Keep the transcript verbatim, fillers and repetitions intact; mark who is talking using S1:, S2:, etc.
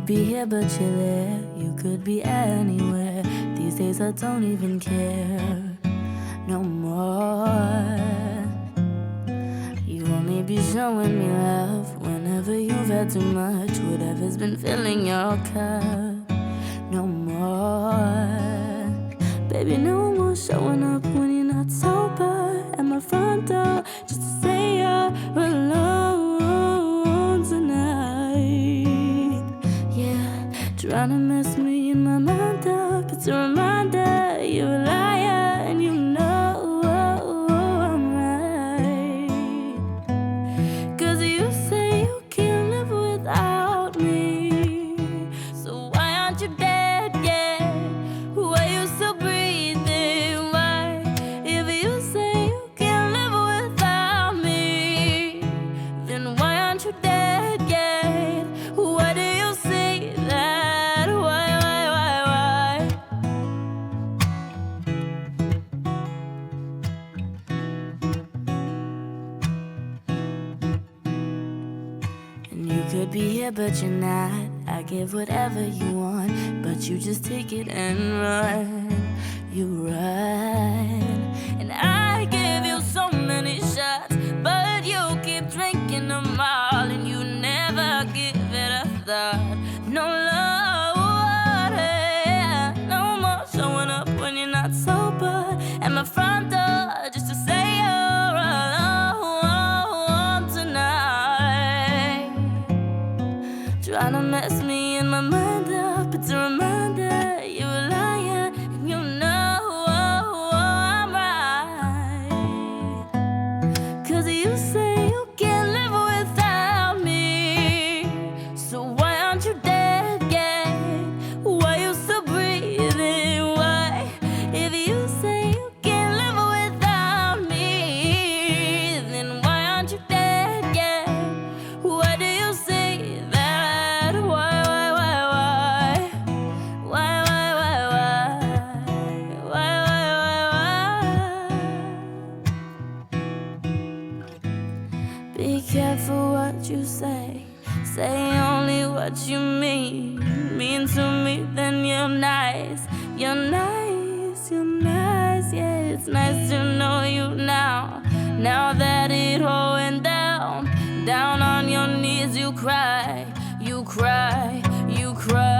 S1: could be here but you're there. You could be anywhere. These days I don't even care no more. You only be showing me love whenever you've had too much. Whatever's been filling your cup, no more. Baby, no more showing up when you're not sober at my front door just to say you're alone tonight. Yeah, trying to mess me in my mind up. It's a reminder you're a liar and you know I'm right. Cause you say you can't live without me, so why aren't you dead yet? Why you still breathing? Why? If you say you can't live without me, then why aren't you dead yet? Why do you say that? Why, why, why, why? And you could be here but you're not. I give whatever you want, but you just take it and run. You run. And I give you so many shots, but you keep drinking them all, and you never give it a thought. No love, yeah. No more showing up when you're not sober at my front door just to say you're alone tonight. Trying to mess me in my mind up. It's a reminder you're a liar and you know I'm right. Cause you say you can't live without me, so why aren't you dead yet? Why you still breathing? Why? If you say you can't live without me, then why aren't you dead yet? Why do you say that? Why, why, why, why? Why, why, why, why? Why, why, why, why? Be careful what you say. Say only what you mean. Mean to me, then you're nice. You're nice, you're nice. Yeah, it's nice to know you now. Now that it all went down, down on your knees you cry, you cry, you cry.